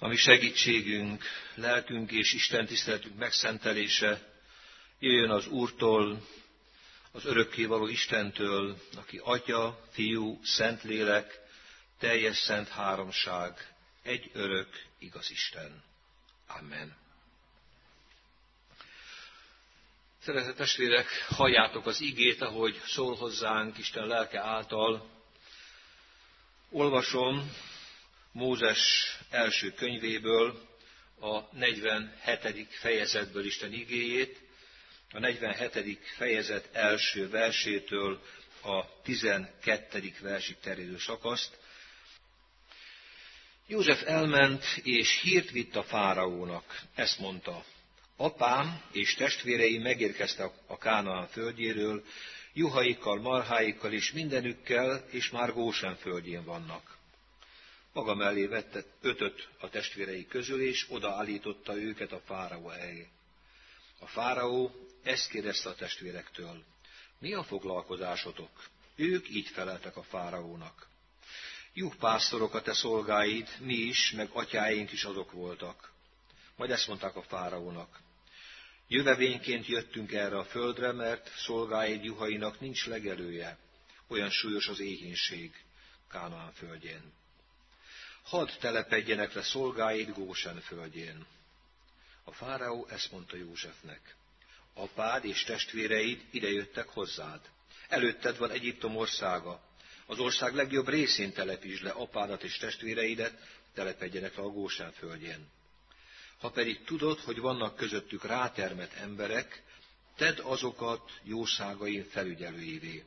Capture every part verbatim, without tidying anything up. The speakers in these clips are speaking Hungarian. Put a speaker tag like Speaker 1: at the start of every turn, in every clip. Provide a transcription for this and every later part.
Speaker 1: Ami segítségünk, lelkünk és Isten tiszteletünk megszentelése jöjjön az Úrtól, az örökkévaló Istentől, aki Atya, Fiú, Szentlélek, teljes szent háromság, egy örök, igaz Isten. Amen. Szeretett testvérek, halljátok az igét, ahogy szól hozzánk Isten lelke által. Olvasom Mózes első könyvéből, a negyvenhetedik fejezetből Isten igéjét, a negyvenhetedik fejezet első versétől a tizenkettedik versig terjedő szakaszt. József elment, és hírt vitt a fáraónak. Ezt mondta: apám és testvérei megérkeztek a Kánaán földjéről, juhaikkal, marháikkal és mindenükkel, és már Gósen földjén vannak. Maga mellé vette ötöt a testvérei közül, és odaállította őket a fáraó elé. A fáraó ezt kérdezte a testvérektől: mi a foglalkozásotok? Ők így feleltek a fáraónak: juhpásztorok a te szolgáid, mi is, meg atyáink is azok voltak. Majd ezt mondták a fáraónak: jövevényként jöttünk erre a földre, mert szolgáid juhainak nincs legelője, olyan súlyos az éhínség Kánaán földjén. Hadd telepedjenek le szolgáid Gósen földjén. A fáraó ezt mondta Józsefnek: apád és testvéreid idejöttek hozzád. Előtted van Egyiptom országa. Az ország legjobb részén telepítsd le apádat és testvéreidet, telepedjenek le a Gósen földjén. Ha pedig tudod, hogy vannak közöttük rátermett emberek, tedd azokat jószágain felügyelőivé.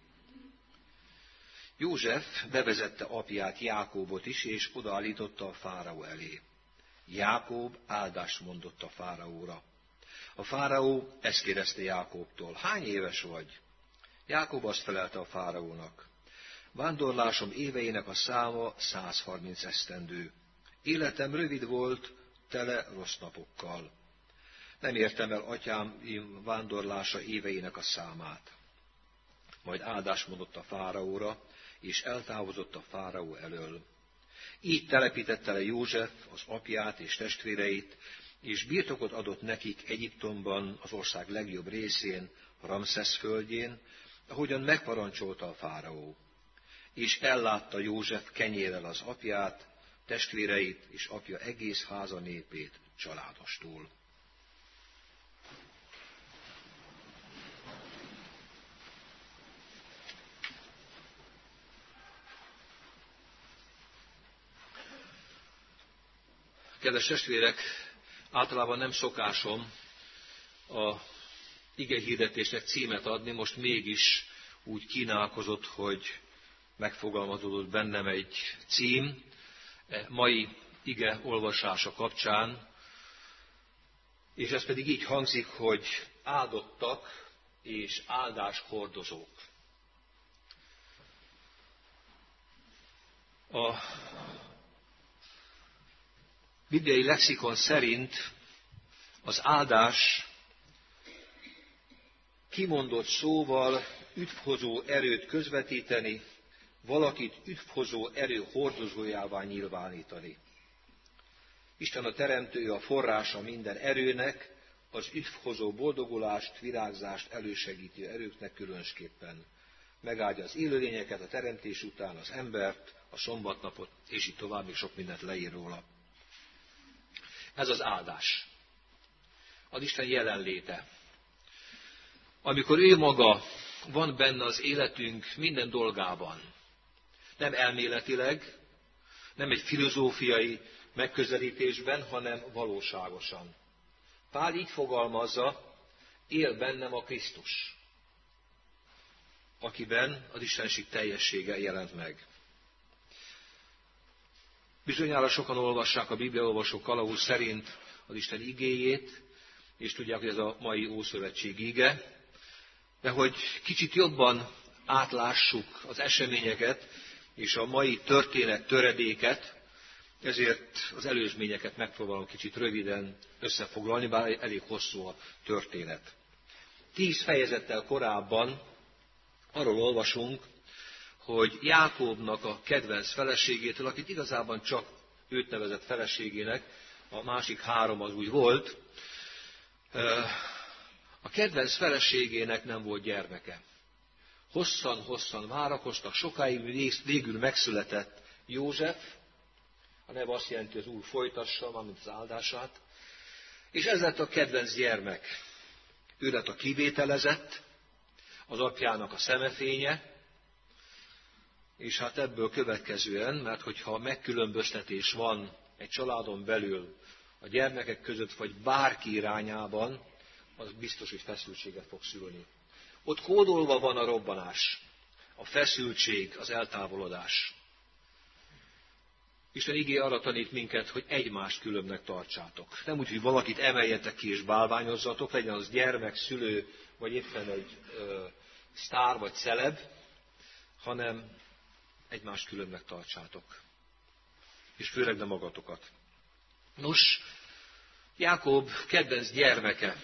Speaker 1: József bevezette apját, Jákóbot is, és odaállította a fáraó elé. Jákób áldást mondott a fáraóra. A fáraó ezt kérdezte Jákóbtól: hány éves vagy? Jákób azt felelte a fáraónak: vándorlásom éveinek a száma százharminc esztendő. Életem rövid volt, tele rossz napokkal. Nem értem el atyám vándorlása éveinek a számát. Majd áldást mondott a fáraóra, és eltávozott a fáraó elől. Így telepítette le József az apját és testvéreit, és birtokot adott nekik Egyiptomban, az ország legjobb részén, Ramszesz földjén, ahogyan megparancsolta a fáraó. És ellátta József kenyérrel az apját, testvéreit és apja egész háza népét családostul. Kedves testvérek, általában nem szokásom a igehirdetésnek címet adni, most mégis úgy kínálkozott, hogy megfogalmazódott bennem egy cím mai ige olvasása kapcsán, és ez pedig így hangzik, hogy áldottak és áldás hordozók. A bibliai lexikon szerint az áldás kimondott szóval üdvhozó erőt közvetíteni, valakit üdvhozó erő hordozójává nyilvánítani. Isten a teremtő, a forrása minden erőnek, az üdvhozó boldogulást, virágzást elősegítő erőknek különösképpen. Megáldja az élőlényeket, a teremtés után az embert, a szombatnapot, és így tovább, még sok mindent leír róla. Ez az áldás. Az Isten jelenléte. Amikor ő maga van benne az életünk minden dolgában. Nem elméletileg, nem egy filozófiai megközelítésben, hanem valóságosan. Pál így fogalmazza: él bennem a Krisztus, akiben az Istenség teljessége jelent meg. Bizonyára sokan olvassák a bibliaolvasó kalauz szerint az Isten igéjét, és tudják, hogy ez a mai Ószövetség ige, de hogy kicsit jobban átlássuk az eseményeket és a mai történet töredéket, ezért az előzményeket megpróbálom kicsit röviden összefoglalni, bár elég hosszú a történet. Tíz fejezettel korábban arról olvasunk, hogy Jákóbnak a kedvenc feleségétől, akit igazából csak őt nevezett feleségének, a másik három az úgy volt. A kedvenc feleségének nem volt gyermeke. Hosszan-hosszan várakoztak, sokáig végül megszületett József, a neve azt jelenti, hogy az Úr folytassa, mármint az áldását, és ez lett a kedvenc gyermek. Ő lett a kivételezett, az apjának a szemefénye, és hát ebből következően, mert hogyha megkülönböztetés van egy családon belül a gyermekek között, vagy bárki irányában, az biztos, hogy feszültséget fog szülni. Ott kódolva van a robbanás, a feszültség, az eltávolodás. Isten igéje arra tanít minket, hogy egymást különbnek tartsátok. Nem úgy, hogy valakit emeljetek ki és bálványozzatok, legyen az gyermek, szülő, vagy éppen egy ö, sztár vagy celeb, hanem egymást különbnek tartsátok. És főleg nem magatokat. Nos, Jákob kedvenc gyermeke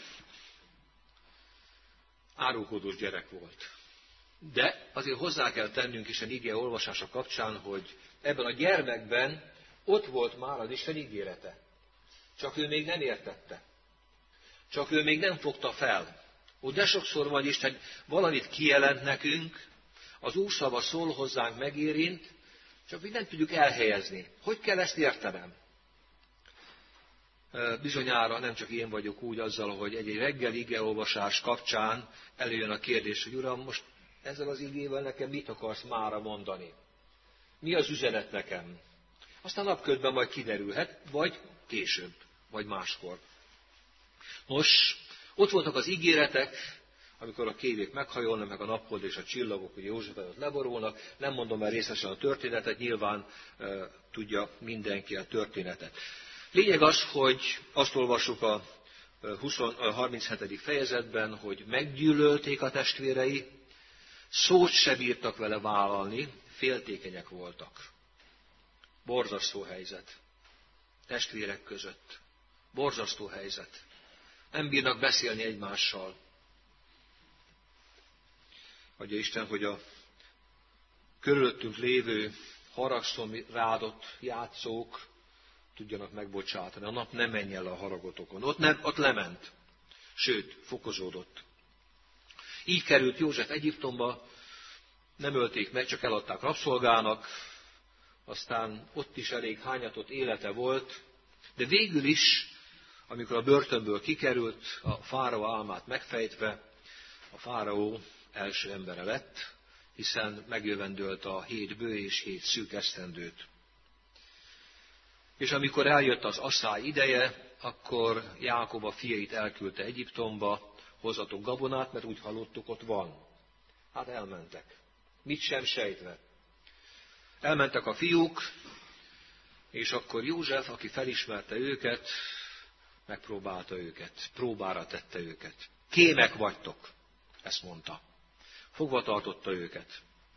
Speaker 1: árulkodós gyerek volt. De azért hozzá kell tennünk Isten igéje olvasása kapcsán, hogy ebben a gyermekben ott volt már az Isten ígérete. Csak ő még nem értette. Csak ő még nem fogta fel. Ó, de sokszor van Isten valamit kijelent nekünk, az Úr szava szól hozzánk, megérint, csak még nem tudjuk elhelyezni. Hogy kell ezt értenem? Bizonyára nem csak én vagyok úgy azzal, hogy egy-egy reggel igeolvasás kapcsán előjön a kérdés, hogy Uram, most ezzel az igével nekem mit akarsz mára mondani? Mi az üzenet nekem? Aztán napközben majd kiderülhet, vagy később, vagy máskor. Nos, ott voltak az ígéretek, amikor a kévék meghajolnak, meg a naphold és a csillagok, hogy József előtt leborulnak. Nem mondom el részesen a történetet, nyilván e, tudja mindenki a történetet. Lényeg az, hogy azt olvassuk a, a harminchetedik fejezetben, hogy meggyűlölték a testvérei, szót se bírtak vele vállalni, féltékenyek voltak. Borzasztó helyzet. Testvérek között. Borzasztó helyzet. Nem bírnak beszélni egymással. Adja Isten, hogy a körülöttünk lévő haragszom rádott játszók tudjanak megbocsátani. A nap nem menjen le a haragotokon. Ott, nem, ott lement. Sőt, fokozódott. Így került József Egyiptomba, nem ölték meg, csak eladták rabszolgának, aztán ott is elég hányatott élete volt, de végül is, amikor a börtönből kikerült, a fáraó álmát megfejtve, a fáraó első embere lett, hiszen megjövendölt a hét bő és hét szűk esztendőt. És amikor eljött az asszály ideje, akkor Jákob a fiait elküldte Egyiptomba, hozzatok gabonát, mert úgy hallottuk, ott van. Hát elmentek. Mit sem sejtve. Elmentek a fiúk, és akkor József, aki felismerte őket, megpróbálta őket, próbára tette őket. Kémek vagytok, ezt mondta. Fogva tartotta őket.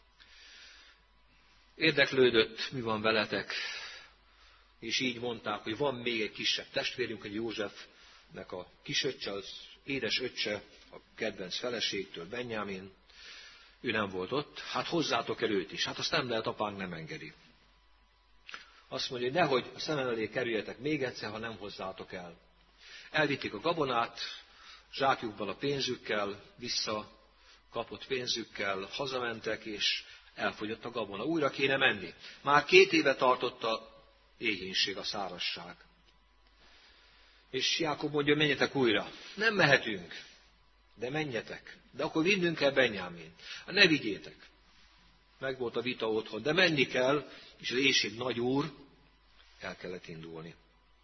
Speaker 1: Érdeklődött, mi van veletek, és így mondták, hogy van még egy kisebb testvérünk, hogy Józsefnek a kisöccse, az édes öccse, a kedvenc feleségtől, Benjámin, ő nem volt ott, hát hozzátok el őt is. Hát azt nem lehet, apánk nem engedi. Azt mondja, hogy nehogy a szemem elé kerüljetek még egyszer, ha nem hozzátok el. Elvitték a gabonát, zsákjukban a pénzükkel, vissza kapott pénzükkel, hazamentek, és elfogyott a gabona. Újra kéne menni. Már két éve tartott a éhínség, a szárazság. És Jákob mondja, menjetek újra. Nem mehetünk, de menjetek. De akkor vinnünk kell Benjámint. Ne vigyétek. Meg volt a vita otthon, de menni kell, és az éhség nagy úr, el kellett indulni.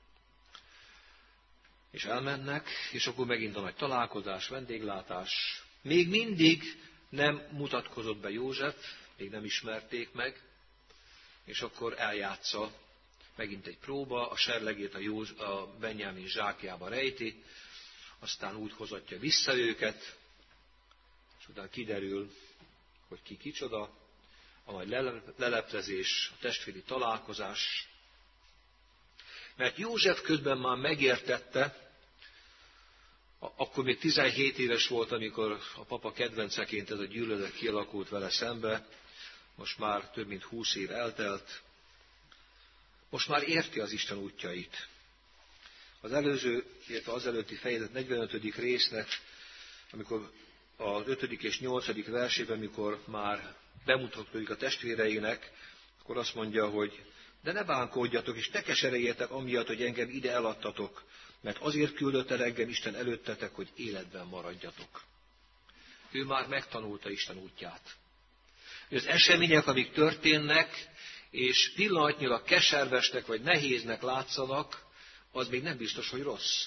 Speaker 1: És elmennek, és akkor megint a nagy találkozás, vendéglátás. Még mindig nem mutatkozott be József, még nem ismerték meg, és akkor eljátsza megint egy próba, a serlegét a, Józ, a Benjámin zsákjába rejti, aztán úgy hozatja vissza őket, és utána kiderül, hogy ki kicsoda, a nagy leleplezés, a testvéri találkozás. Mert József közben már megértette, akkor még tizenhét éves volt, amikor a papa kedvenceként ez a gyűlölet kialakult vele szembe, most már több mint húsz év eltelt, most már érti az Isten útjait. Az előző, illetve az előtti fejezet negyvenötödik résznek, amikor az ötödik és nyolcadik versében, mikor már bemutatódik a testvéreinek, akkor azt mondja, hogy de ne bánkodjatok, és ne kesereljetek amiatt, hogy engem ide eladtatok, mert azért küldött el engem Isten előttetek, hogy életben maradjatok. Ő már megtanulta Isten útját. Az események, amik történnek, és pillanatnyilag keservesnek vagy nehéznek látszanak, az még nem biztos, hogy rossz.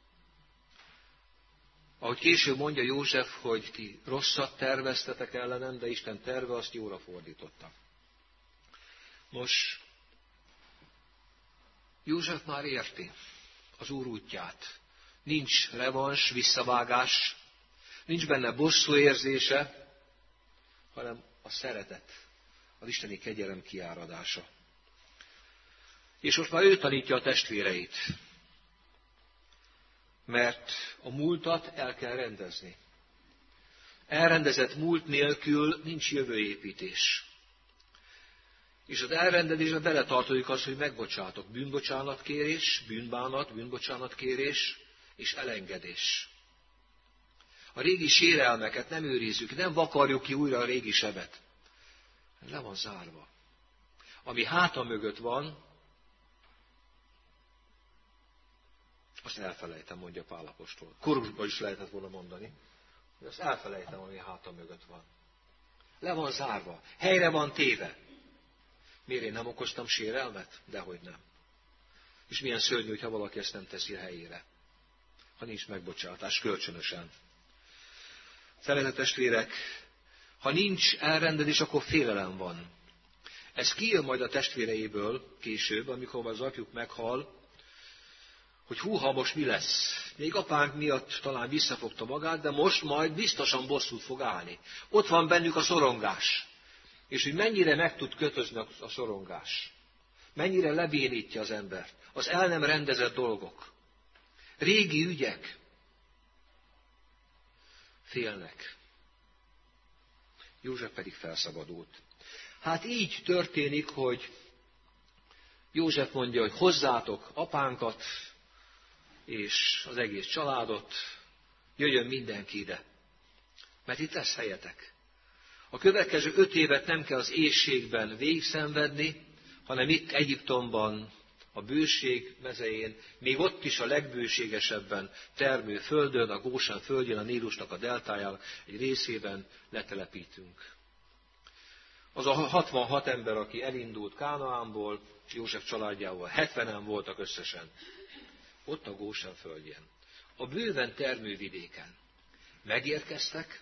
Speaker 1: Ahogy később mondja József, hogy ti rosszat terveztetek ellenem, de Isten terve azt jóra fordította. Most József már érti az Úr útját. Nincs revans, visszavágás, nincs benne bosszú érzése, hanem a szeretet, az isteni kegyelem kiáradása. És most már ő tanítja a testvéreit, mert a múltat el kell rendezni. Elrendezett múlt nélkül nincs jövőépítés. És az elrendezésbe beletartozik az, hogy megbocsátok. Bűnbocsánatkérés, bűnbánat, bűnbocsánatkérés és elengedés. A régi sérelmeket nem őrizzük, nem vakarjuk ki újra a régi sebet. Le van zárva. Ami háta mögött van, azt elfelejtem, mondja Pál apostol. Korusban is lehetett volna mondani, hogy azt elfelejtem, ami háta mögött van. Le van zárva, helyre van téve. Miért én nem okoztam sérelmet? Dehogy nem. És milyen szörnyű, ha valaki ezt nem teszi a helyére. Ha nincs megbocsátás, kölcsönösen. Szeretett testvérek, ha nincs elrendezés, akkor félelem van. Ez kijön majd a testvéreiből később, amikor az apjuk meghal, hogy húha, most mi lesz? Még apánk miatt talán visszafogta magát, de most majd biztosan bosszút fog állni. Ott van bennük a szorongás. És hogy mennyire meg tud kötözni a szorongás. Mennyire lebénítja az embert. Az el nem rendezett dolgok. Régi ügyek. Félnek. József pedig felszabadult. Hát így történik, hogy József mondja, hogy hozzátok apánkat, és az egész családot, jöjjön mindenki ide. Mert itt lesz helyetek. A következő öt évet nem kell az éhségben végigszenvedni, hanem itt Egyiptomban, a bőség mezején, még ott is a legbőségesebben termő földön, a Gósán földjén, a Nílusnak a deltáján egy részében letelepítünk. Az a hatvanhat ember, aki elindult Kánaánból, József családjával, hetvenen voltak összesen. Ott a Gósán földjén. A bőven termő vidéken. Megérkeztek,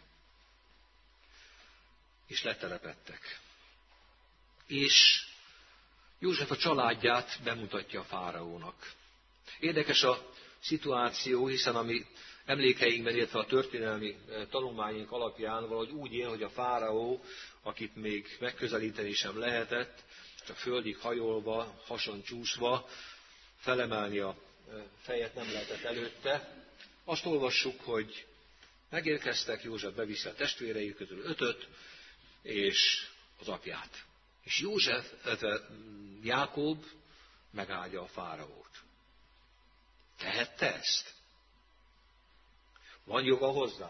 Speaker 1: és letelepedtek. És József a családját bemutatja a fáraónak. Érdekes a szituáció, hiszen ami emlékeinkben, illetve a történelmi tanulmányunk alapján valahogy úgy él, hogy a fáraó, akit még megközelíteni sem lehetett, csak földig hajolva, hason csúszva, felemelni a fejet nem lehetett előtte. Azt olvassuk, hogy megérkeztek, József beviszi a testvérei közül ötöt, és az apját. És József, Jákob megáldja a fáraót. Tehette ezt? Van joga hozzá?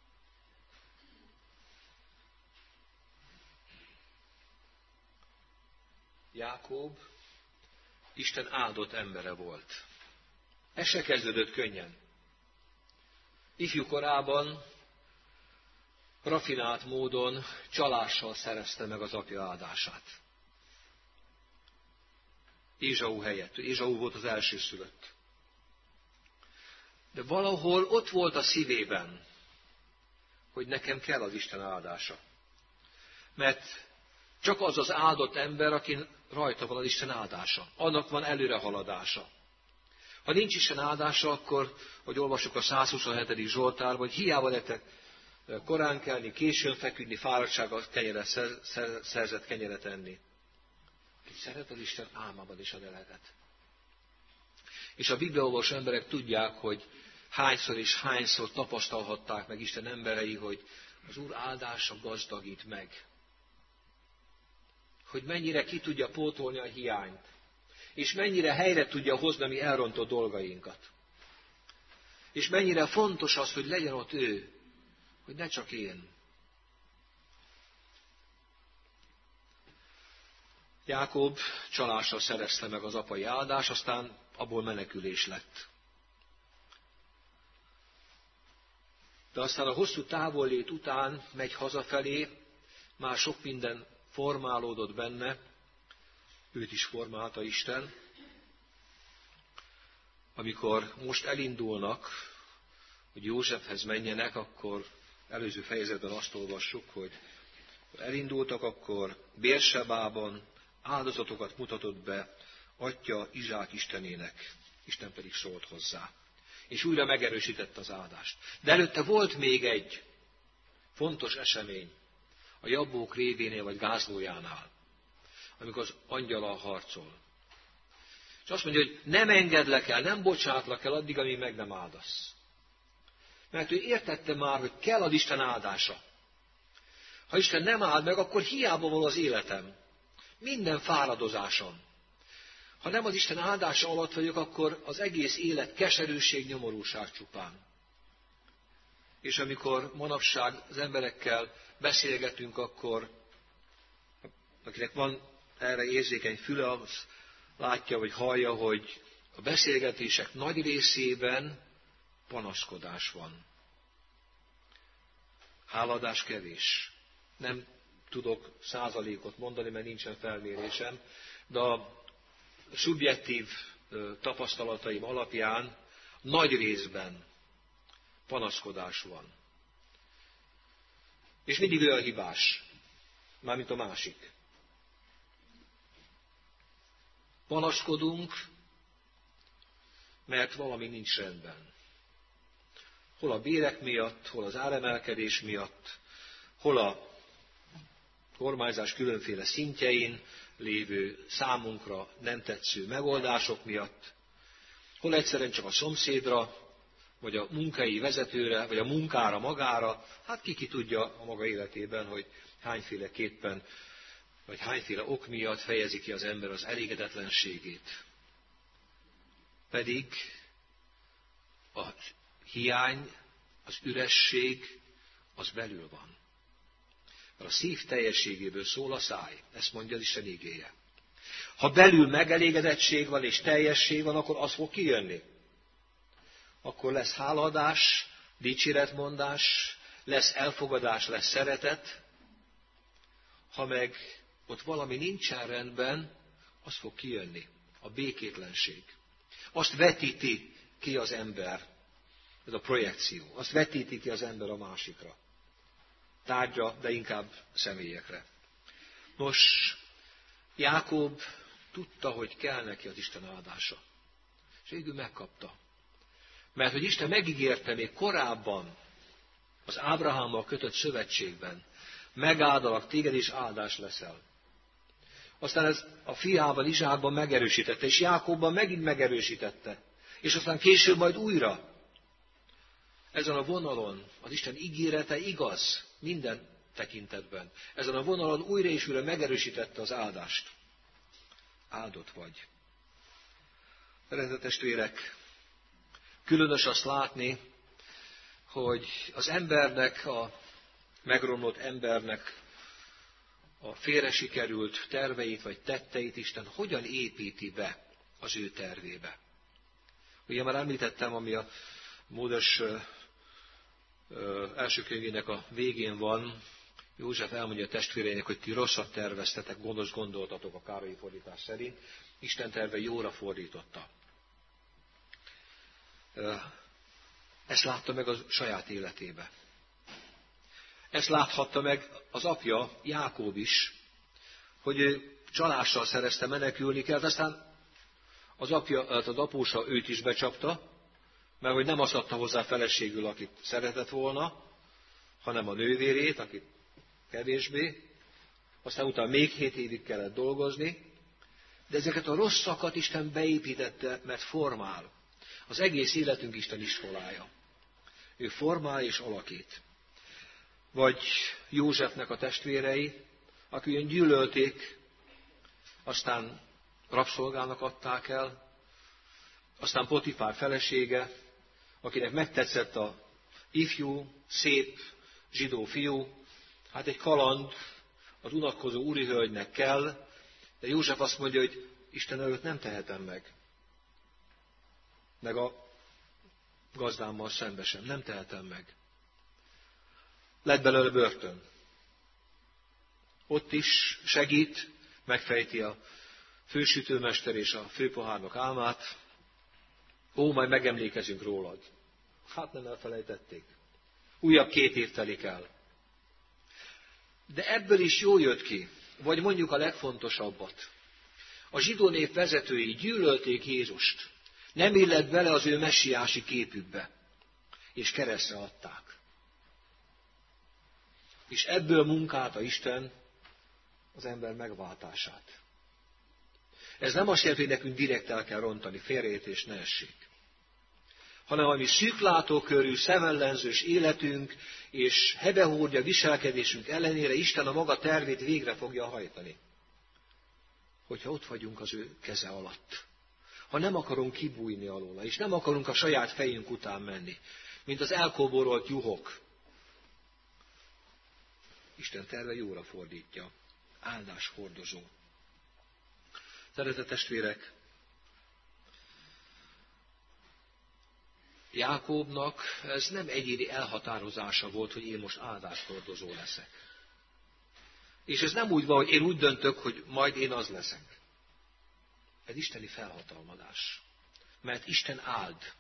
Speaker 1: Jákob Isten áldott embere volt. Ez se kezdődött könnyen. Ifjú korában rafinált módon csalással szerezte meg az apja áldását. Ézsau helyett. Ézsau volt az elsőszülött. De valahol ott volt a szívében, hogy nekem kell az Isten áldása. Mert csak az az áldott ember, akin rajta van az Isten áldása. Annak van előrehaladása. Ha nincs Isten áldása, akkor, hogy olvassuk a százhuszonhetedik Zsoltárban, hogy hiába lehetek korán kelni, későn feküdni, fáradtsággal kenyeret, szerzett kenyeret enni. Aki szeret az Isten, álmában is ad eleget. És a bibliaolvasó emberek tudják, hogy hányszor és hányszor tapasztalhatták meg Isten emberei, hogy az Úr áldása gazdagít meg. Hogy mennyire ki tudja pótolni a hiányt. és mennyire helyre tudja hozni a mi elrontott dolgainkat. És mennyire fontos az, hogy legyen ott ő, hogy ne csak én. Jákob csalással szerezte meg az apai áldást, aztán abból menekülés lett. De aztán a hosszú távollét után megy hazafelé, már sok minden formálódott benne, őt is formálta Isten. Amikor most elindulnak, hogy Józsefhez menjenek, akkor előző fejezetben azt olvassuk, hogy elindultak, akkor Bérsebában áldozatokat mutatott be atya Izsák istenének, Isten pedig szólt hozzá. És újra megerősítette az áldást. De előtte volt még egy fontos esemény, a Jabbók révénél vagy gázlójánál, amikor az angyallal harcol. És azt mondja, hogy nem engedlek el, nem bocsátlak el addig, amíg meg nem áldasz. Mert ő értette már, hogy kell az Isten áldása. Ha Isten nem áld meg, akkor hiába van az életem. Minden fáradozásom. Ha nem az Isten áldása alatt vagyok, akkor az egész élet keserűség, nyomorúság csupán. És amikor manapság az emberekkel beszélgetünk, akkor akinek van erre érzékeny füle, az látja vagy hallja, hogy a beszélgetések nagy részében panaszkodás van. Hálaadás kevés. Nem tudok százalékot mondani, mert nincsen felmérésem, de a szubjektív tapasztalataim alapján nagy részben panaszkodás van. És mindig olyan hibás, mármint a másik. Panaszkodunk, mert valami nincs rendben. Hol a bérek miatt, hol az áremelkedés miatt, hol a kormányzás különféle szintjein lévő számunkra nem tetsző megoldások miatt, hol egyszerűen csak a szomszédra, vagy a munkai vezetőre, vagy a munkára magára, hát ki ki tudja a maga életében, hogy hányféleképpen, vagy hányféle ok miatt fejezi ki az ember az elégedetlenségét. Pedig a hiány, az üresség, az belül van. Mert a szív teljességéből szól a száj, ezt mondja az Isten igéje. Ha belül megelégedettség van és teljesség van, akkor az fog kijönni. Akkor lesz hálaadás, dicséretmondás, lesz elfogadás, lesz szeretet. Ha meg ott valami nincsen rendben, az fog kijönni. A békétlenség. Azt vetíti ki az ember, ez a projekció, azt vetíti ki az ember a másikra. Tárgyra, de inkább személyekre. Nos, Jákob tudta, hogy kell neki az Isten áldása. És végül megkapta. Mert hogy Isten megígérte még korábban az Ábrahámmal kötött szövetségben, megáldalak téged, és áldás leszel. Aztán ez a fiával, Izsákban megerősítette, és Jákobban megint megerősítette. És aztán később majd újra. Ezen a vonalon az Isten ígérete igaz minden tekintetben. Ezen a vonalon újra és újra megerősítette az áldást. Áldott vagy. Szeretett testvérek, különös azt látni, hogy az embernek, a megromlott embernek a félre sikerült terveit vagy tetteit Isten hogyan építi be az ő tervébe. Ugye már említettem, ami a Mózes első könyvének a végén van, József elmondja a testvéreinek, hogy ti rosszat terveztetek, gonosz gondoltatok a Károlyi fordítás szerint. Isten terve jóra fordította. Ezt látta meg a saját életébe. Ezt láthatta meg az apja, Jákob is, hogy ő csalással szerezte, menekülni kellett, aztán az apja, az apósa őt is becsapta, mert hogy nem azt adta hozzá feleségül, akit szeretett volna, hanem a nővérét, akit kevésbé. Aztán utána még hét évig kellett dolgozni, de ezeket a rosszakat Isten beépítette, mert formál. Az egész életünk Isten iskolája. Ő formál és alakít. Vagy Józsefnek a testvérei, akik ugyan gyűlölték, aztán rabszolgának adták el, aztán Potifár felesége, akinek megtetszett a ifjú, szép zsidó fiú, hát egy kaland az unatkozó úrihölgynek kell, de József azt mondja, hogy Isten előtt nem tehetem meg. Meg a gazdámmal szembe sem, nem tehetem meg. Lett belőle börtön. Ott is segít, megfejti a fősütőmester és a főpohárnok álmát. Ó, majd megemlékezünk rólad. Hát nem elfelejtették. Újabb két év telik el. De ebből is jól jött ki, vagy mondjuk a legfontosabbat. A zsidó nép vezetői gyűlölték Jézust. Nem illett bele az ő messiási képükbe. És keresztre adták. És ebből munkálta Isten az ember megváltását. Ez nem azt jelenti, hogy nekünk direkt el kell rontani, félreértés ne essék. Hanem ami szűklátókörű, szemellenzős életünk és hebehúrgya viselkedésünk ellenére Isten a maga tervét végre fogja hajtani. Hogyha ott vagyunk az ő keze alatt. Ha nem akarunk kibújni alóla, és nem akarunk a saját fejünk után menni, mint az elkóborolt juhok. Isten terve jóra fordítja. Áldás hordozó. Szeretett testvérek, Jákóbnak ez nem egyéni elhatározása volt, hogy én most áldáshordozó leszek. És ez nem úgy van, hogy én úgy döntök, hogy majd én az leszek. Ez isteni felhatalmazás. Mert Isten áld.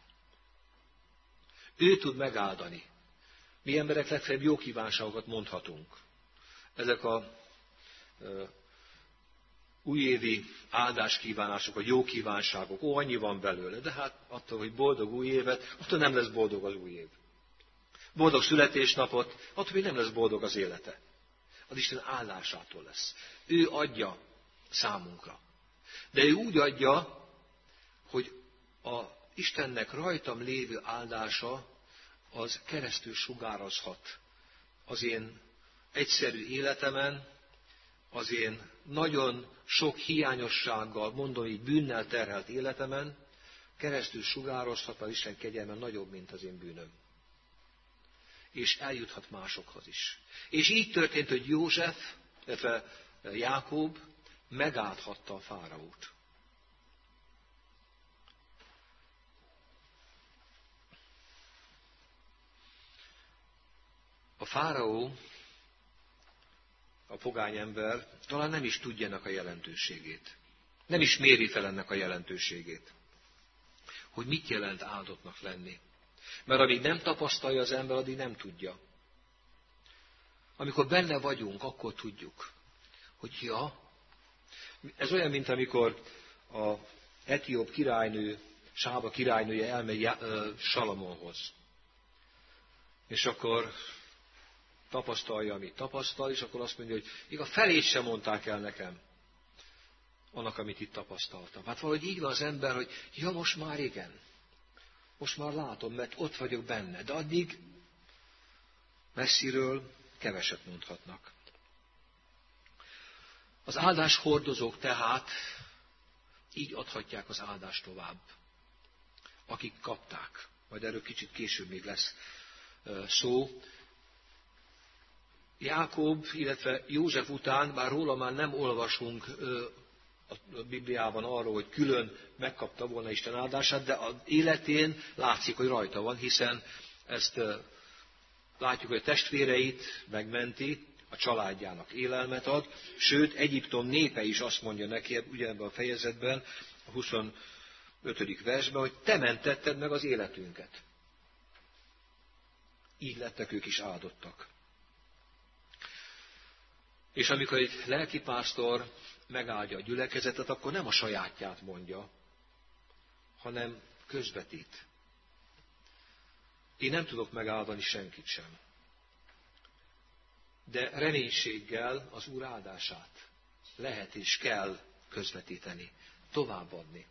Speaker 1: Ő tud megáldani. Mi emberek legfeljebb jó kívánságokat mondhatunk. Ezek a ö, újévi áldáskívánások, a jó kívánságok, ó, annyi van belőle, de hát attól, hogy boldog új évet, attól nem lesz boldog az új év. Boldog születésnapot, attól még nem lesz boldog az élete. Az Isten áldásától lesz. Ő adja számunkra. De ő úgy adja, hogy a Istennek rajtam lévő áldása az keresztül sugárazhat az én egyszerű életemen, az én nagyon sok hiányossággal, mondom így bűnnel terhelt életemen, keresztül sugározhat az Isten kegyelme nagyobb, mint az én bűnöm. És eljuthat másokhoz is. És így történt, hogy József, illetve Jákob megáldhatta a fáraót. A fáraó, a pogány ember talán nem is tudja ennek a jelentőségét. Nem is méri fel ennek a jelentőségét. Hogy mit jelent áldottnak lenni. Mert amíg nem tapasztalja az ember, addig nem tudja. Amikor benne vagyunk, akkor tudjuk, hogy ja, ez olyan, mint amikor a etióp királynő, Sába királynője elmegy Salamonhoz. És akkor tapasztalja, amit tapasztal, és akkor azt mondja, hogy még a felét sem mondták el nekem annak, amit itt tapasztaltam. Hát valahogy így van az ember, hogy ja, most már igen. Most már látom, mert ott vagyok benne. De addig messziről keveset mondhatnak. Az áldás hordozók tehát így adhatják az áldást tovább. Akik kapták. Majd erről kicsit később még lesz szó. Jákob, illetve József után, bár róla már nem olvasunk a Bibliában arról, hogy külön megkapta volna Isten áldását, de az életén látszik, hogy rajta van, hiszen ezt látjuk, hogy a testvéreit megmenti, a családjának élelmet ad, sőt, Egyiptom népe is azt mondja neki, ugyanebben a fejezetben, a huszonötödik versben, hogy te mentetted meg az életünket. Így lettek ők is áldottak. És amikor egy lelkipásztor megáldja a gyülekezetet, akkor nem a sajátját mondja, hanem közvetít. Én nem tudok megáldani senkit sem. De reménységgel az Úr áldását lehet és kell közvetíteni, továbbadni.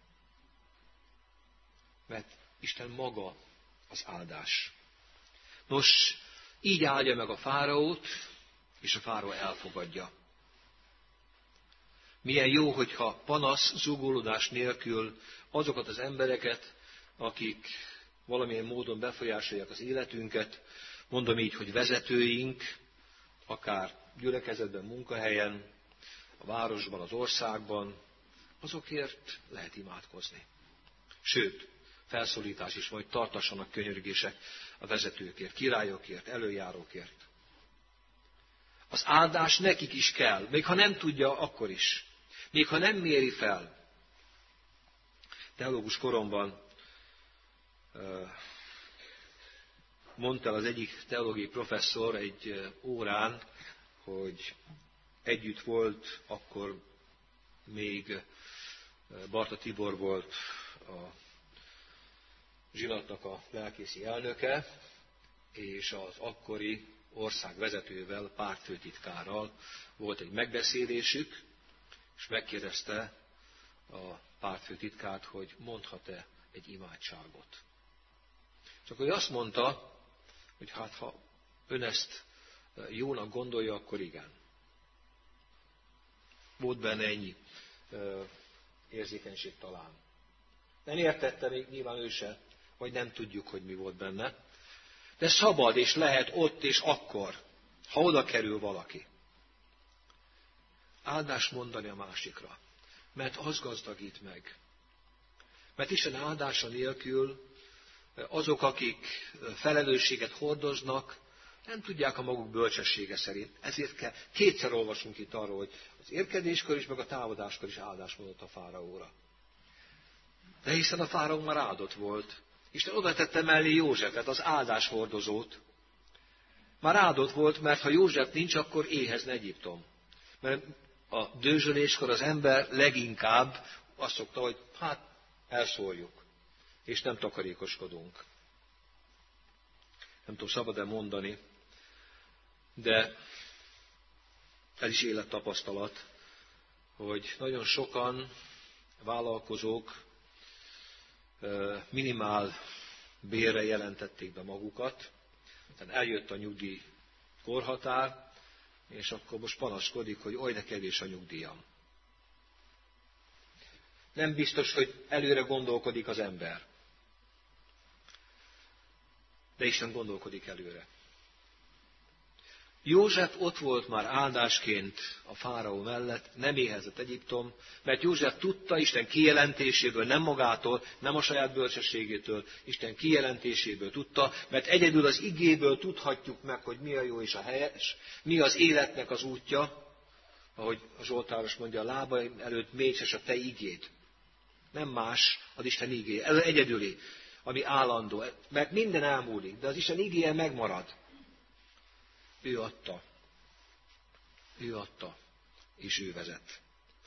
Speaker 1: Mert Isten maga az áldás. Nos, így áldja meg a fáraót, és a fáraó elfogadja. Milyen jó, hogyha panasz, zúgolódás nélkül azokat az embereket, akik valamilyen módon befolyásolják az életünket, mondom így, hogy vezetőink, akár gyülekezetben, munkahelyen, a városban, az országban, azokért lehet imádkozni. Sőt, felszólítás is van, hogy tartassanak könyörgések a vezetőkért, királyokért, előjárókért. Az áldás nekik is kell, még ha nem tudja, akkor is. Még ha nem méri fel. Teológus koromban mondta az egyik teológiai professzor egy órán, hogy együtt volt, akkor még Barta Tibor volt a zsinatnak a lelkészi elnöke, és az akkori ország vezetővel, pártfőtitkárral volt egy megbeszélésük, és megkérdezte a pártfőtitkárt, hogy mondhat-e egy imádságot. És akkor ő azt mondta, hogy hát ha ön ezt jónak gondolja, akkor igen. Volt benne ennyi érzékenység talán. Nem értette még nyilván ő se, vagy nem tudjuk, hogy mi volt benne. De szabad és lehet ott és akkor, ha oda kerül valaki. Áldást mondani a másikra, mert az gazdagít meg. Mert Isten áldása nélkül azok, akik felelősséget hordoznak, nem tudják a maguk bölcsessége szerint. Ezért kell, kétszer olvasunk itt arról, hogy az érkezéskor is, meg a támadáskor is áldást mondott a fáraóra. De hiszen a fáraó már áldott volt. Isten oda tette mellé Józsefet, az áldáshordozót. Már áldott volt, mert ha József nincs, akkor éhezne Egyiptom. Mert a dőzsöléskor az ember leginkább azt szokta, hogy hát elszórjuk, és nem takarékoskodunk. Nem tudom, szabad-e mondani, de ez is élettapasztalat, hogy nagyon sokan vállalkozók minimál bérre jelentették be magukat, tehát eljött a nyugdíj korhatár, és akkor most panaszkodik, hogy oly de kevés a nyugdíjam. Nem biztos, hogy előre gondolkodik az ember. De Isten gondolkodik előre. József ott volt már áldásként a fáraó mellett, nem éhezett Egyiptom, mert József tudta Isten kijelentéséből, nem magától, nem a saját bölcsességétől, Isten kijelentéséből tudta, mert egyedül az igéből tudhatjuk meg, hogy mi a jó és a helyes, mi az életnek az útja, ahogy a Zsoltáros mondja, a lábaim előtt mécses a te igéd. Nem más az Isten igéje, ez egyedüli, ami állandó, mert minden elmúlik, de az Isten igéje megmarad. Ő adta. Ő adta, és ő vezet.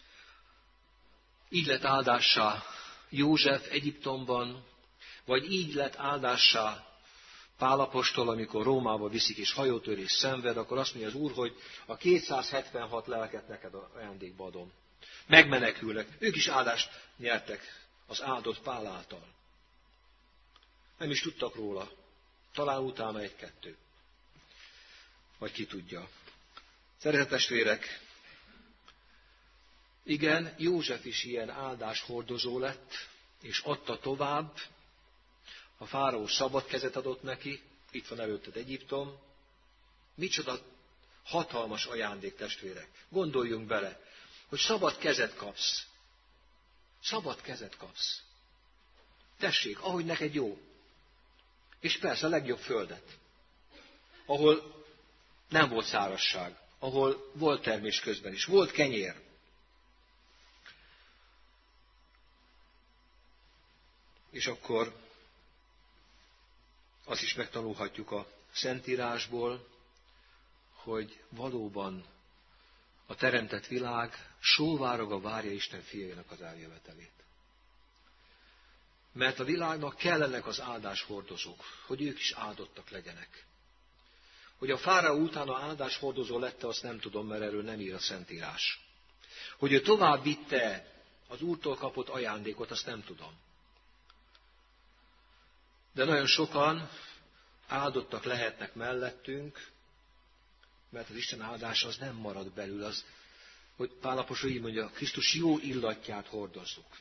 Speaker 1: Így lett áldássá József Egyiptomban, vagy így lett áldássá Pál apostol, amikor Rómába viszik és hajótörés szenved, akkor azt mondja az Úr, hogy a kétszázhetvenhat lelket neked ajándékba adom. Megmenekülnek. Ők is áldást nyertek az áldott Pál által. Nem is tudtak róla. Talán utána egy-kettő. Vagy ki tudja. Szeretett testvérek, igen, József is ilyen áldáshordozó lett, és adta tovább. A fáraó szabad kezet adott neki, itt van előtted Egyiptom. Micsoda hatalmas ajándék, testvérek. Gondoljunk bele, hogy szabad kezet kapsz. Szabad kezet kapsz. Tessék, ahogy neked jó. És persze a legjobb földet, ahol nem volt szárazság, ahol volt termés közben is, volt kenyér. És akkor azt is megtanulhatjuk a Szentírásból, hogy valóban a teremtett világ sóvárogva várja Isten fiainak az eljövetelét. Mert a világnak kellenek az áldáshordozók, hogy ők is áldottak legyenek. Hogy a fáraó utána áldáshordozó lett, azt nem tudom, mert erről nem ír a Szentírás. Hogy ő tovább vitte az Úrtól kapott ajándékot, azt nem tudom. De nagyon sokan áldottak lehetnek mellettünk, mert az Isten áldása az nem marad belül. Az, hogy Pál apostol így mondja, Krisztus jó illatját hordozzuk.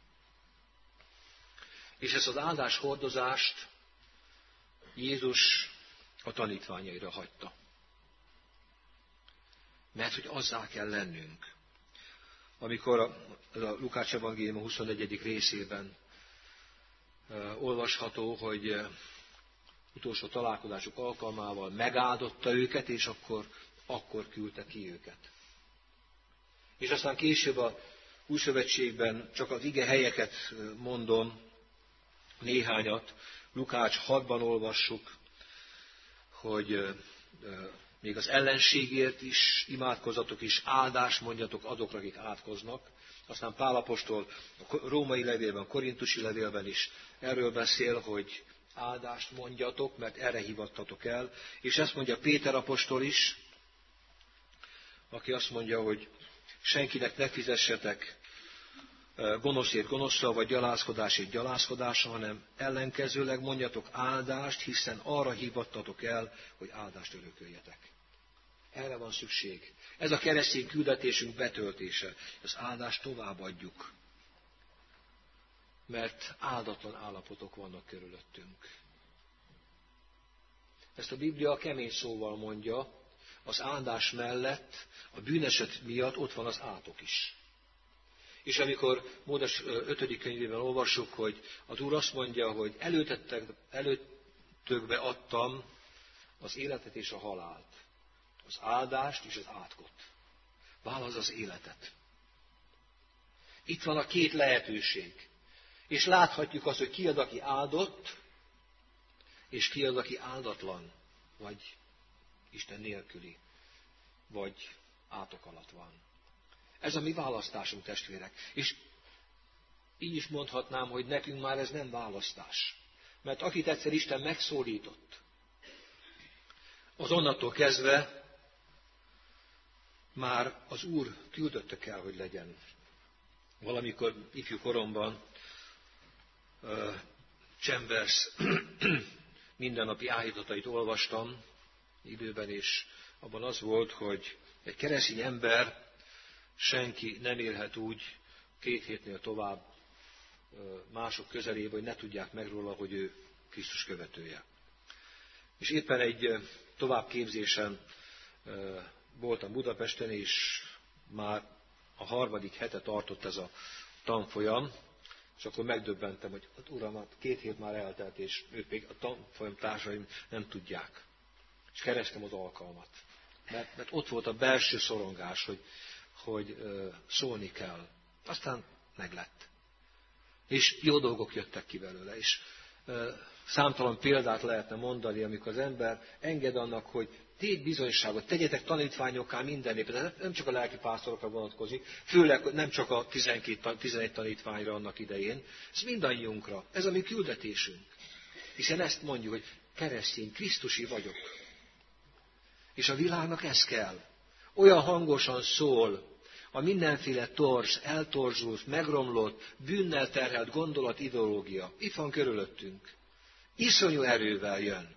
Speaker 1: És ezt az áldás hordozást Jézus a tanítványaira hagyta. Mert hogy azzá kell lennünk. Amikor a, a Lukács evangélium huszonegyedik részében uh, olvasható, hogy uh, utolsó találkozásuk alkalmával megáldotta őket, és akkor, akkor küldte ki őket. És aztán később a Újszövetségben csak az ige helyeket mondom, néhányat, Lukács hatban olvassuk, hogy uh, uh, még az ellenségért is imádkozzatok, és áldást mondjatok azokra, akik átkoznak. Aztán Pál apostol a római levélben, a korintusi levélben is erről beszél, hogy áldást mondjatok, mert erre hívattatok el. És ezt mondja Péter apostol is, aki azt mondja, hogy senkinek ne fizessetek gonoszért gonoszra, vagy gyalázkodásért gyalázkodásra, hanem ellenkezőleg mondjatok áldást, hiszen arra hívattatok el, hogy áldást örököljetek. Erre van szükség. Ez a keresztény küldetésünk betöltése. Az áldást továbbadjuk. Mert áldatlan állapotok vannak körülöttünk. Ezt a Biblia kemény szóval mondja, az áldás mellett, a bűneset miatt ott van az átok is. És amikor Mózes ötödik könyvében olvassuk, hogy az Úr azt mondja, hogy előttökbe adtam az életet és a halált, az áldást és az átkot. Válasz az életet. Itt van a két lehetőség. És láthatjuk azt, hogy ki az, aki áldott, és ki az, aki áldatlan, vagy Isten nélküli, vagy átok alatt van. Ez a mi választásunk, testvérek. És így is mondhatnám, hogy nekünk már ez nem választás. Mert akit egyszer Isten megszólított, az onnantól kezdve már az Úr küldötte kell, hogy legyen. Valamikor ifjú koromban uh, Chambers mindennapi áhítatait olvastam időben, és abban az volt, hogy egy keresztény ember senki nem élhet úgy két hétnél tovább mások közelébe, hogy ne tudják meg róla, hogy ő Krisztus követője. És éppen egy továbbképzésen voltam Budapesten, és már a harmadik hete tartott ez a tanfolyam, és akkor megdöbbentem, hogy hát, uram, hát két hét már eltelt, és ők még a tanfolyam társaim nem tudják. És kerestem az alkalmat. Mert, mert ott volt a belső szorongás, hogy hogy uh, szólni kell. Aztán meglett. És jó dolgok jöttek ki belőle. És uh, számtalan példát lehetne mondani, amikor az ember enged annak, hogy tégy bizonyságot, tegyetek tanítványokká minden népet. Nem csak a lelki pásztorokra vonatkozik, főleg nem csak a tizenkét, tizenegy tanítványra annak idején, ez mindannyiunkra. Ez a mi küldetésünk. Hiszen ezt mondjuk, hogy keresztény, krisztusi vagyok. És a világnak ez kell. Olyan hangosan szól a mindenféle torz, eltorzult, megromlott, bűnnel terhelt gondolat, ideológia. Itt van körülöttünk. Iszonyú erővel jön.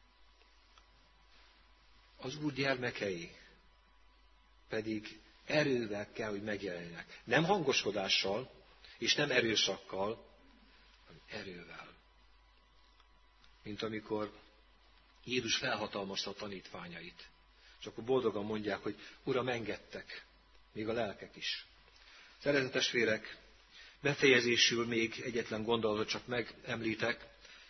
Speaker 1: Az Úr gyermekei pedig erővel kell, hogy megjelenjenek. Nem hangoskodással, és nem erőszakkal, hanem erővel. Mint amikor Jézus felhatalmazta a tanítványait. És akkor boldogan mondják, hogy Uram, engedtek, még a lelkek is. Szeretett testvérek, befejezésül még egyetlen gondolatot csak megemlítek.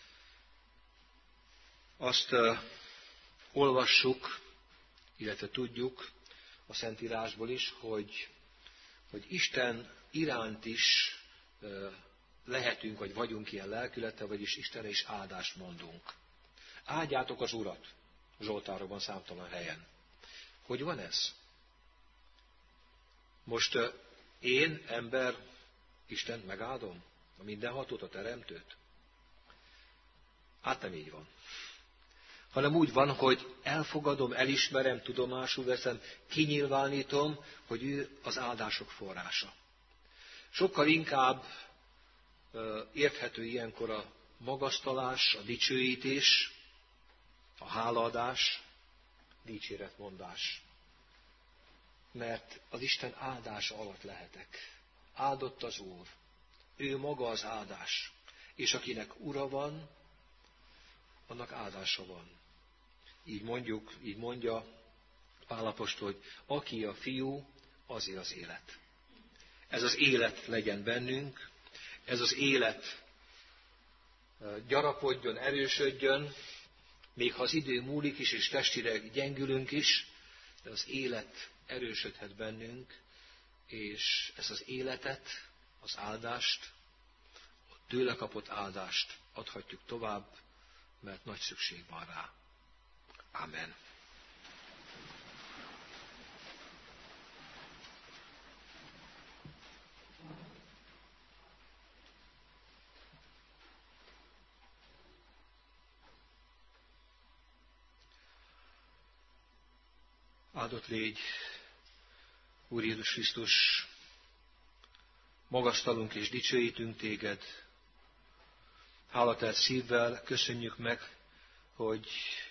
Speaker 1: Azt uh, olvassuk, illetve tudjuk a Szentírásból is, hogy, hogy Isten iránt is uh, lehetünk, vagy vagyunk ilyen lelkülete, vagyis Istenre is áldást mondunk. Áldjátok az Urat, Zsoltárokban számtalan helyen. Hogy van ez? Most uh, én, ember, Istent megáldom? A mindenhatót, a teremtőt? Hát nem így van. Hanem úgy van, hogy elfogadom, elismerem, tudomásul veszem, kinyilvánítom, hogy ő az áldások forrása. Sokkal inkább uh, érthető ilyenkor a magasztalás, a dicsőítés, a hálaadás, dicséretmondás. mert az Isten áldása alatt lehetek. Áldott az Úr. Ő maga az áldás. És akinek ura van, annak áldása van. Így mondjuk, így mondja Pál apostol, hogy aki a fiú, azért az élet. Ez az élet legyen bennünk, ez az élet gyarapodjon, erősödjön, még ha az idő múlik is, és testileg gyengülünk is, de az élet erősödhet bennünk, és ezt az életet, az áldást, a tőle kapott áldást adhatjuk tovább, mert nagy szükség van rá. Amen. Áldott légy, Úr Jézus Krisztus, magasztalunk és dicsőítünk téged. Hálatelt szívvel köszönjük meg, hogy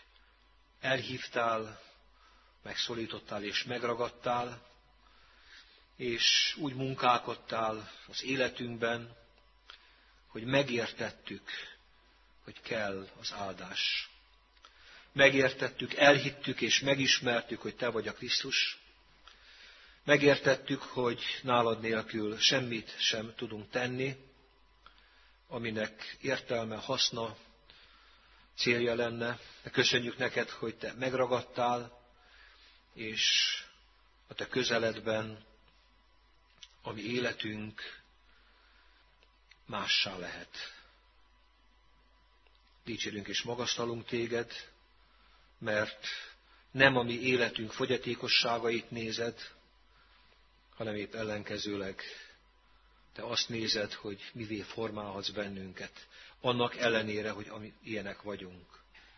Speaker 1: elhívtál, megszólítottál és megragadtál, és úgy munkálkodtál az életünkben, hogy megértettük, hogy kell az áldás. Megértettük, elhittük és megismertük, hogy te vagy a Krisztus. Megértettük, hogy nálad nélkül semmit sem tudunk tenni, aminek értelme, haszna, célja lenne. De köszönjük neked, hogy te megragadtál, és a te közeledben a mi életünk mássá lehet. Dicsérünk és magasztalunk téged, mert nem a mi életünk fogyatékosságait nézed, hanem épp ellenkezőleg te azt nézed, hogy mivé formálhatsz bennünket, annak ellenére, hogy ami ilyenek vagyunk.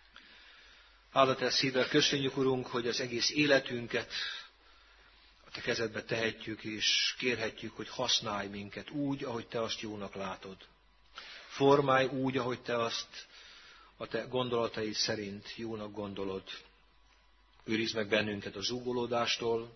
Speaker 1: Hálatel szívvel köszönjük, Urunk, hogy az egész életünket a te kezedbe tehetjük, és kérhetjük, hogy használj minket úgy, ahogy te azt jónak látod. Formálj úgy, ahogy te azt a te gondolataid szerint jónak gondolod. Őrizd meg bennünket a zúgolódástól,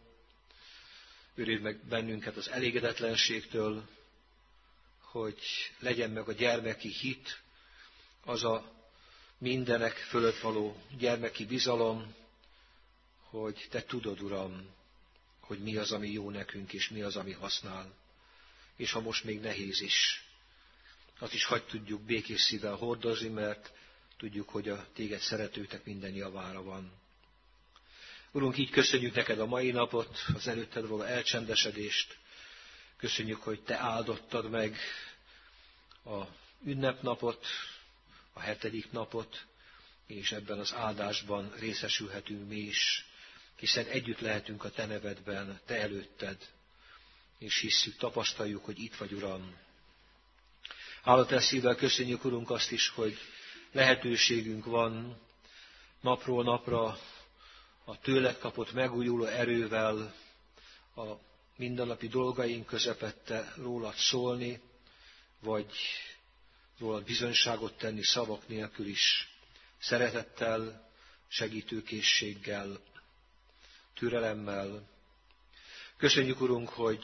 Speaker 1: őrizd meg bennünket az elégedetlenségtől, hogy legyen meg a gyermeki hit, az a mindenek fölött való gyermeki bizalom, hogy te tudod, Uram, hogy mi az, ami jó nekünk, és mi az, ami használ. És ha most még nehéz is, azt is hadd tudjuk békés szívvel hordozni, mert tudjuk, hogy a téged szeretőknek minden javára van. Urunk, így köszönjük neked a mai napot, az előtted való elcsendesedést. Köszönjük, hogy te áldottad meg a ünnepnapot, a hetedik napot, és ebben az áldásban részesülhetünk mi is, hiszen együtt lehetünk a te nevedben, te előtted, és hisszük, tapasztaljuk, hogy itt vagy, Uram. Hálatel szívvel köszönjük, Urunk, azt is, hogy lehetőségünk van napról napra a tőled kapott megújuló erővel a mindennapi dolgaink közepette rólad szólni, vagy rólad bizonyságot tenni szavak nélkül is, szeretettel, segítőkészséggel, türelemmel. Köszönjük, Urunk, hogy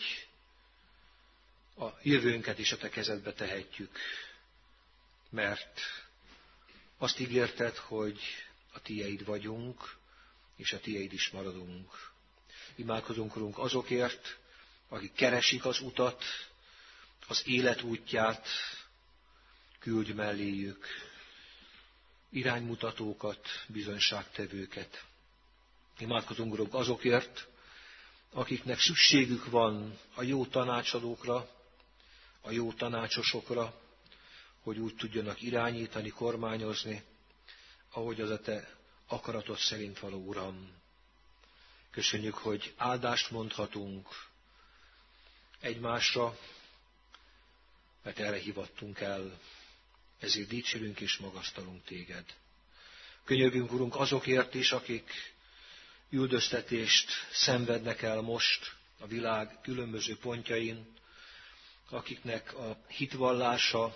Speaker 1: a jövőnket is a te kezedbe tehetjük, mert azt ígérted, hogy a tieid vagyunk, és a tieid is maradunk. Imádkozunk, Urunk, azokért, akik keresik az utat, az élet útját, küldj melléjük iránymutatókat, bizonyságtevőket. Imádkozunk, Urunk, azokért, akiknek szükségük van a jó tanácsadókra, a jó tanácsosokra, hogy úgy tudjanak irányítani, kormányozni, ahogy az a te akaratod szerint való, Uram. Köszönjük, hogy áldást mondhatunk egymásra, mert erre hivattunk el, ezért dicsérünk és magasztalunk téged. Könyörgünk, Urunk, azokért is, akik üldöztetést szenvednek el most a világ különböző pontjain, akiknek a hitvallása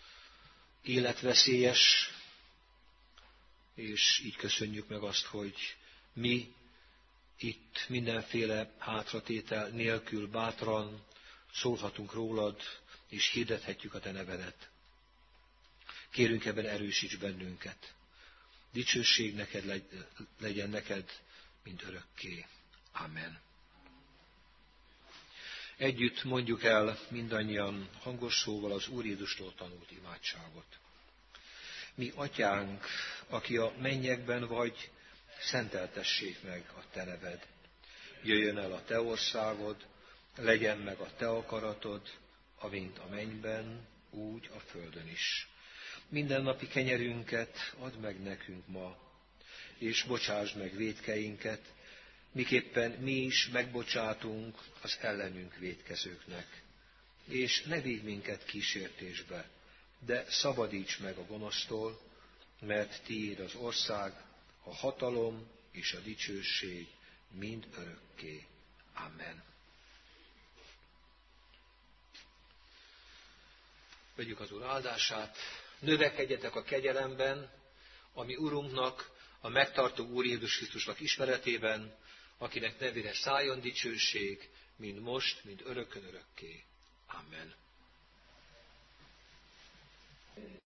Speaker 1: életveszélyes, és így köszönjük meg azt, hogy mi itt mindenféle hátratétel nélkül bátran szólhatunk rólad, és hirdethetjük a te nevedet. Kérünk, ebben erősíts bennünket. Dicsőség neked legyen neked, mint örökké. Amen. Együtt mondjuk el mindannyian hangos szóval az Úr Jézustól tanult imádságot. Mi atyánk, aki a mennyekben vagy, szenteltessék meg a te neved. Jöjjön el a te országod, legyen meg a te akaratod, amint a mennyben, úgy a földön is. Mindennapi kenyerünket add meg nekünk ma, és bocsásd meg vétkeinket, miképpen mi is megbocsátunk az ellenünk vétkezőknek. És ne vigy minket kísértésbe, de szabadíts meg a gonosztól, mert tiéd az ország, a hatalom és a dicsőség mind örökké. Amen. Vegyük az Úr áldását, növekedjetek a kegyelemben, ami Urunknak, a megtartó Úr Jézus Krisztusnak ismeretében, akinek nevére szálljon dicsőség, mind most, mind örökkön örökké. Amen.